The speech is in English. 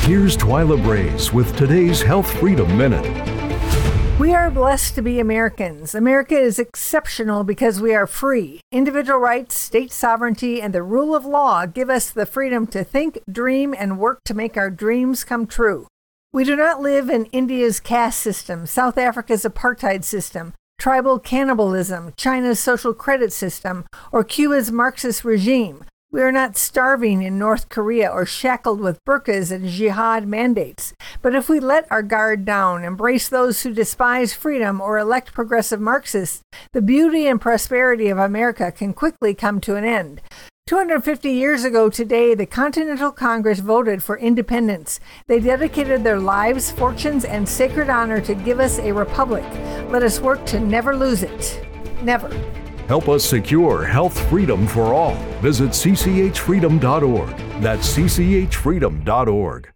Here's Twyla Braze with today's Health Freedom Minute. We are blessed to be Americans. America is exceptional because we are free. Individual rights, state sovereignty, and the rule of law give us the freedom to think, dream, and work to make our dreams come true. We do not live in India's caste system, South Africa's apartheid system, tribal cannibalism, China's social credit system, or Cuba's Marxist regime. We are not starving in North Korea or shackled with burqas and jihad mandates. But if we let our guard down, embrace those who despise freedom, or elect progressive Marxists, the beauty and prosperity of America can quickly come to an end. 250 years ago today, the Continental Congress voted for independence. They dedicated their lives, fortunes, and sacred honor to give us a republic. Let us work to never lose it. Never. Help us secure health freedom for all. Visit cchfreedom.org. That's cchfreedom.org.